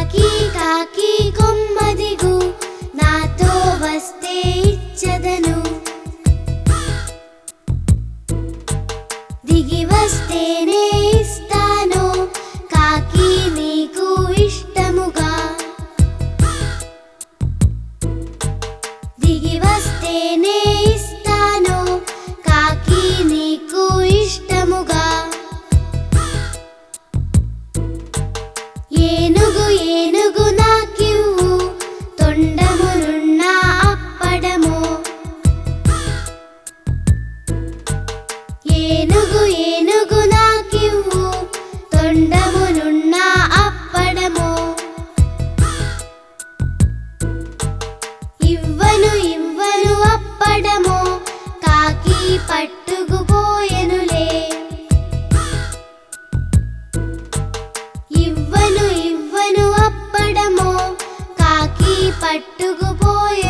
కాకి కాకి కొమ్మ దిగు, నాతో వస్తే ఇచ్చదను. దిగి వస్తేనే ఇస్తాను కాకి నీకు ఇష్టముగా. దిగి వస్తేనే ఇస్తాను కాకి నీకు ఇష్టముగా. ఏనుగు ఏనుగు నాకివ్వు, తొండమునున్న అప్పడము. ఏనుగు ఏనుగు నాకివ్వు, తొండమునున్న అప్పడము. ఇవ్వను ఇవ్వను అప్పడము, కాకి పట్టుకుపోయెనులే. ఇవ్వను ఇవ్వను అప్పడము, కాకి పట్టుకుపోయెనులే.